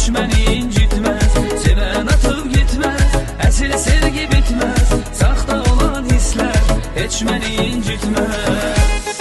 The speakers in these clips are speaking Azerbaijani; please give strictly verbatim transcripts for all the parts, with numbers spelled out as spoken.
heç məni incitməz. Sevən atıb getməz, əsl sevgi bitməz. Saxta olan hisslər heç məni incitməz.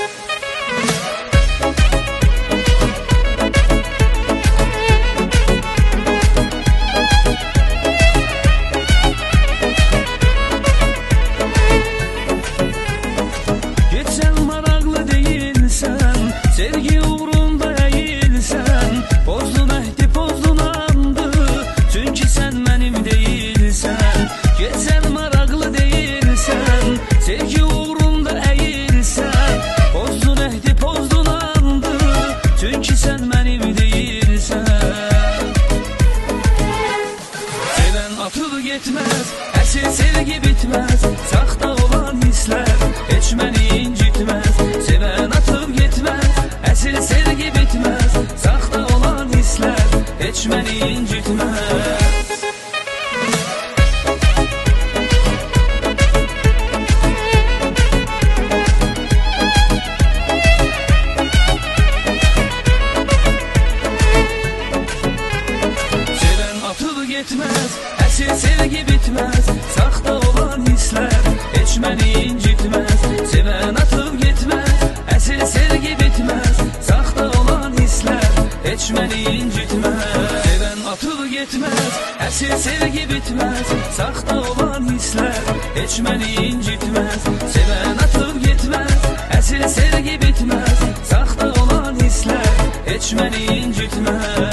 Sevgi uğrunda əyilsən, pozdun əhdi pozdun andı, çünki sən mənim deyilsən. Geçən maraqlı deyilsən, sevgi uğrunda əyilsən, pozdun əhdi pozdun andı, çünki sən mənim deyilsən. Sevən atıb getməz, əsl sevgi bitməz. Saxta olan hisslər heç məni incitməz. Sevən atıb getməz, əsl sevgi bitməz. Saxta olan hisslər heç məni incitməz. Sevən atıb getməz, əsl sevgi bitməz. Saxta olan hisslər heç məni incitməz. Sevən atıb getməz, əsl sevgi bitməz. Saxta olan hisslər heç məni incitməz. Sevən atıb getməz, əsl sevgi bitməz. Saxta olan hisslər heç məni incitməz. Sevən atıb getməz, əsl sevgi bitməz. Saxta olan hisslər heç məni incitməz.